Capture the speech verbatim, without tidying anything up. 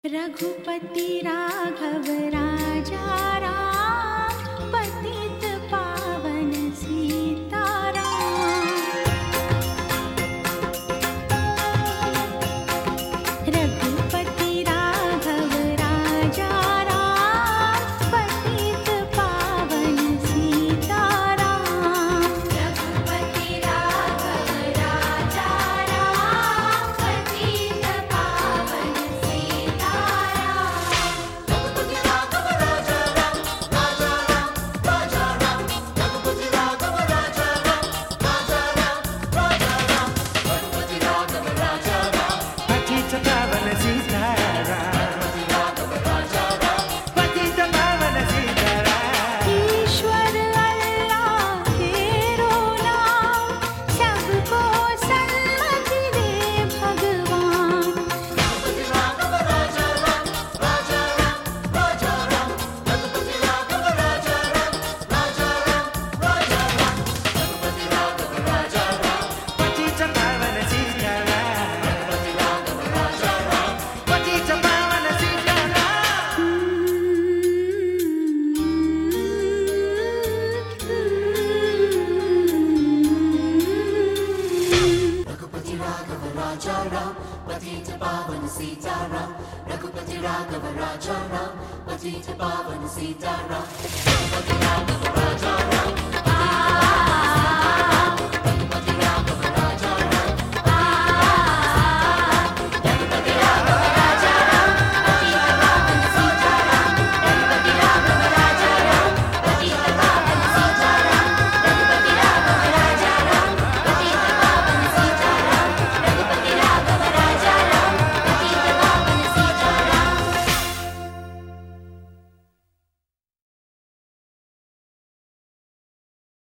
रघुपति राघव राजा राम, पतित पावन सीताराम। रघुपति राघव राजा राम, पतित पावन सीताराम। रघुपति राघव राजा राम, पतित पावन पतित पावन सीताराम। रघुपति राघव राजा राम, पतित पावन सीताराम। रघुपति राघव राजा राम।